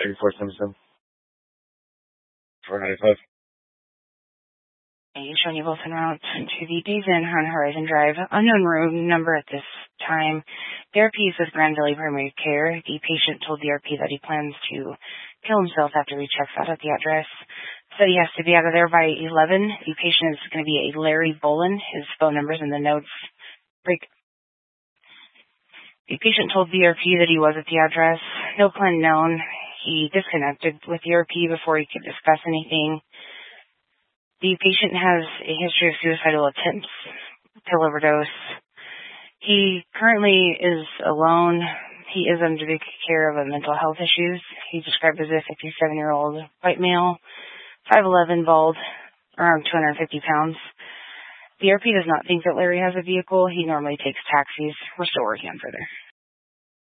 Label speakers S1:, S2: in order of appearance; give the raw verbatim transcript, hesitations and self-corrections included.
S1: thirty-four Simpson. four ninety-five.
S2: You showing you both en route to the Days Inn on Horizon Drive. Unknown room number at this time. The R P is with Grand Valley Primary Care. The patient told the R P that he plans to kill himself after he checks out at the address. Said he has to be out of there by eleven. The patient is going to be a Larry Bolin. His phone number's in the notes. Break. The patient told the R P that he was at the address. No plan known. He disconnected with the R P before he could discuss anything. The patient has a history of suicidal attempts to overdose. He currently is alone. He is under the care of a mental health issues. He's described as a fifty-seven-year-old white male, five eleven, bald, around two hundred fifty pounds. The R P does not think that Larry has a vehicle. He normally takes taxis. We're still working on further.